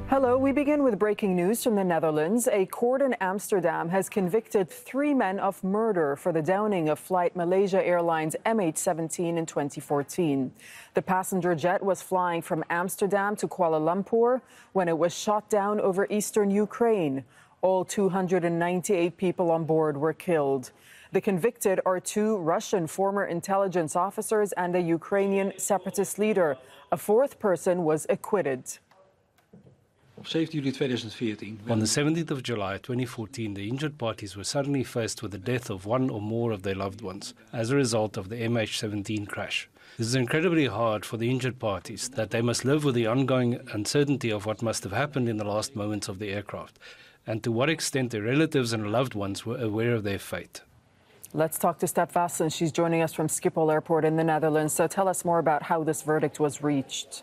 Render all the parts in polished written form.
Hello, we begin with breaking news from the Netherlands. A court in Amsterdam has convicted 3 men of murder for the downing of flight Malaysia Airlines MH17 in 2014. The passenger jet was flying from Amsterdam to Kuala Lumpur when it was shot down over eastern Ukraine. All 298 people on board were killed. The convicted are 2 Russian former intelligence officers and a Ukrainian separatist leader. A 4th person was acquitted. On the 17th of July 2014, the injured parties were suddenly faced with the death of one or more of their loved ones as a result of the MH17 crash. This is incredibly hard for the injured parties, that they must live with the ongoing uncertainty of what must have happened in the last moments of the aircraft, and to what extent their relatives and loved ones were aware of their fate. Let's talk to Steph Vassen. She's joining us from Schiphol Airport in the Netherlands. So tell us more about how this verdict was reached.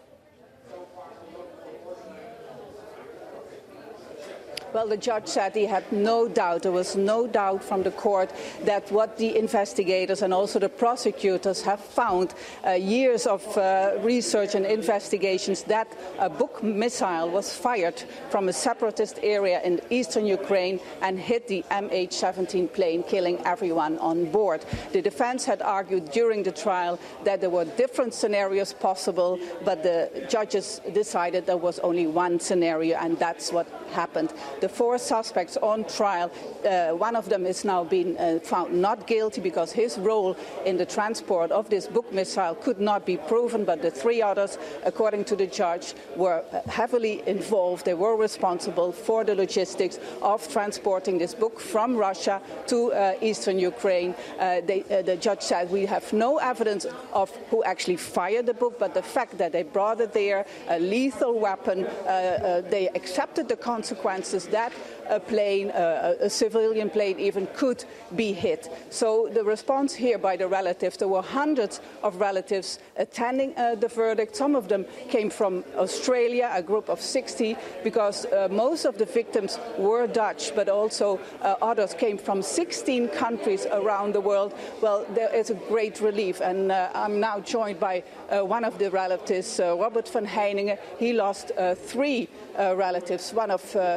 Well, the judge said he had no doubt, there was no doubt from the court that what the investigators and also the prosecutors have found, years of research and investigations, that a Buk missile was fired from a separatist area in eastern Ukraine and hit the MH17 plane, killing everyone on board. The defense had argued during the trial that there were different scenarios possible, but the judges decided there was only one scenario, and that's what happened. The 4 suspects on trial, one of them is now being found not guilty because his role in the transport of this Buk missile could not be proven, but the 3 others, according to the judge, were heavily involved. They were responsible for the logistics of transporting this Buk from Russia to eastern Ukraine. The judge said we have no evidence of who actually fired the Buk, but the fact that they brought it there, a lethal weapon, they accepted the consequences that a plane, a civilian plane even, could be hit. So the response here by the relatives, there were hundreds of relatives attending the verdict. Some of them came from Australia, a group of 60, because most of the victims were Dutch, but also others came from 16 countries around the world. Well, there is a great relief, and I'm now joined by one of the relatives, Robert van Heiningen. He lost 3 relatives. One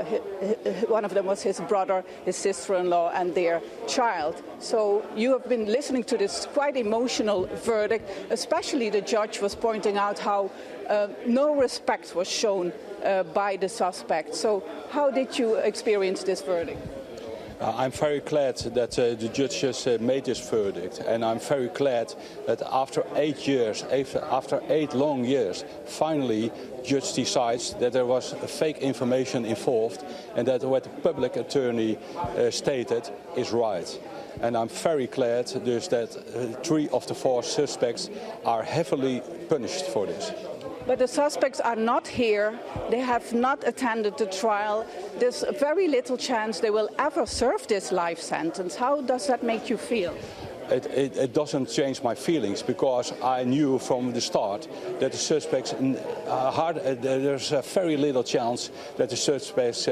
of them was his brother, his sister-in-law, and their child. So you have been listening to this quite emotional verdict. Especially the judge was pointing out how no respect was shown by the suspect. So how did you experience this verdict? I'm very glad that the judges made this verdict, and I'm very glad that after 8 years, after 8 long years, finally the judge decides that there was fake information involved and that what the public attorney stated is right. And I'm very glad dus that 3 of the 4 suspects are heavily punished for this. But the suspects are not here. They have not attended the trial. There's very little chance they will ever serve this life sentence. How does that make you feel? It doesn't change my feelings, because I knew from the start that the suspects, there's a very little chance that the suspects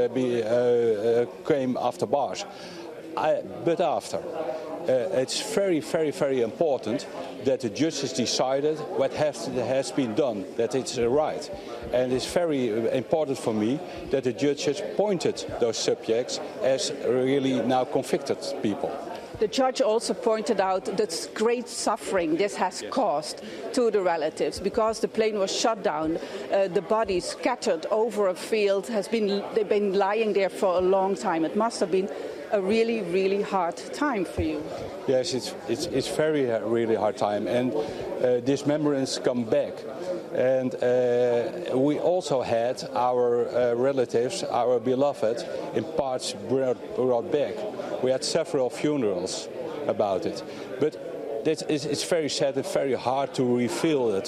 came after bars. But after. It's very, very, very important that the judges decided what has been done, that it's right. And it's very important for me that the judges pointed those subjects as really now convicted people. The judge also pointed out the great suffering this has caused to the relatives, because the plane was shut down, the body scattered over a field, they've been lying there for a long time. It must have been a really, really hard time for you. Yes, it's very really hard time, and these memories come back. And we also had our relatives, our beloved, in parts brought back. We had several funerals about it, but it's very sad and very hard to reveal it,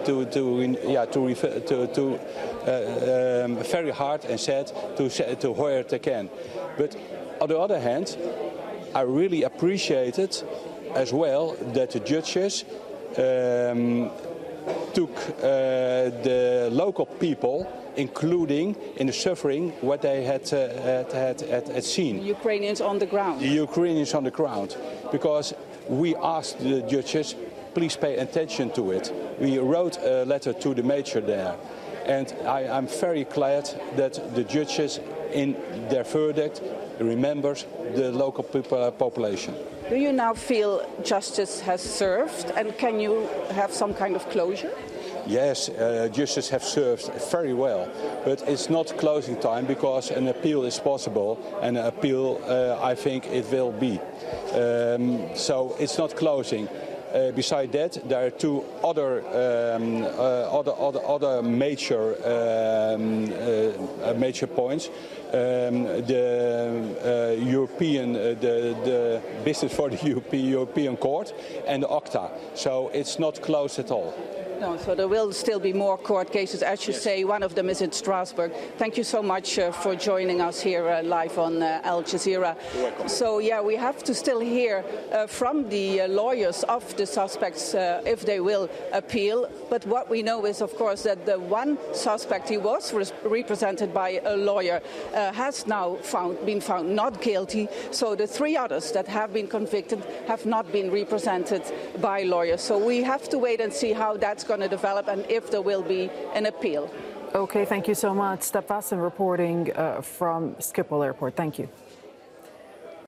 very hard and sad to hear it again. But on the other hand, I really appreciated as well that the judges took the local people, including in the suffering what they had seen. The Ukrainians on the ground. The Ukrainians on the ground, because we asked the judges, please pay attention to it. We wrote a letter to the major there, And I'm very glad that the judges in their verdict remembers the local population. Do you now feel justice has served, and can you have some kind of closure? Yes, justice have served very well, but it's not closing time because an appeal is possible, and an appeal I think it will be. So it's not closing. Beside that, there are two other major points. The European, the business for the European Court, and the ACTA. So it's not closed at all. No, so there will still be more court cases. As you say, one of them is in Strasbourg. Thank you so much for joining us here live on Al Jazeera. So, yeah, we have to still hear from the lawyers of the suspects if they will appeal. But what we know is, of course, that the one suspect, he was represented by a lawyer, has now been found not guilty. So the three others that have been convicted have not been represented by lawyers. So we have to wait and see how that's going to develop and if there will be an appeal. Okay, thank you so much. Step Vassen reporting from Schiphol Airport. Thank you.